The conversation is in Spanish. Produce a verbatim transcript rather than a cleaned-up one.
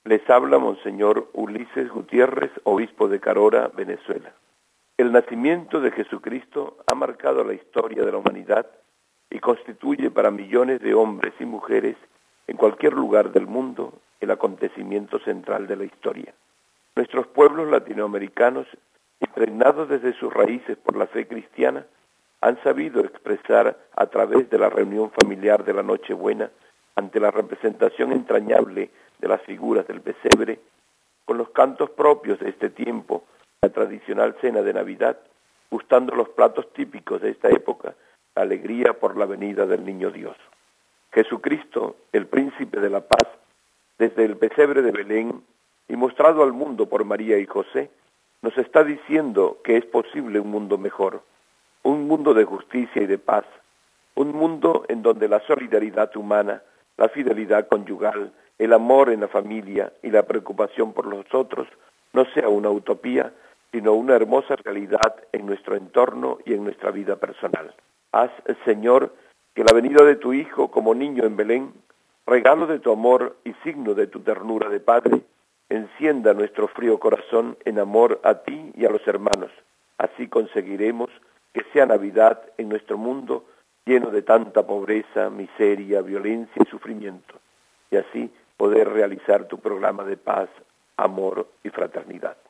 Les habla Monseñor Ulises Gutiérrez, obispo de Carora, Venezuela. El nacimiento de Jesucristo ha marcado la historia de la humanidad y constituye para millones de hombres y mujeres en cualquier lugar del mundo el acontecimiento central de la historia. Nuestros pueblos latinoamericanos, impregnados desde sus raíces por la fe cristiana, han sabido expresar a través de la reunión familiar de la Nochebuena, ante la representación entrañable de las figuras del pesebre, con los cantos propios de este tiempo, la tradicional cena de Navidad, gustando los platos típicos de esta época, la alegría por la venida del Niño Dios. Jesucristo, el príncipe de la paz, desde el pesebre de Belén y mostrado al mundo por María y José, nos está diciendo que es posible un mundo mejor, un mundo de justicia y de paz, un mundo en donde la solidaridad humana, la fidelidad conyugal, el amor en la familia y la preocupación por los otros no sea una utopía, sino una hermosa realidad en nuestro entorno y en nuestra vida personal. Haz, Señor, que la venida de tu Hijo como niño en Belén, regalo de tu amor y signo de tu ternura de Padre, encienda nuestro frío corazón en amor a ti y a los hermanos. Así conseguiremos que sea Navidad en nuestro mundo lleno de tanta pobreza, miseria, violencia y sufrimiento, y así poder realizar tu programa de paz, amor y fraternidad.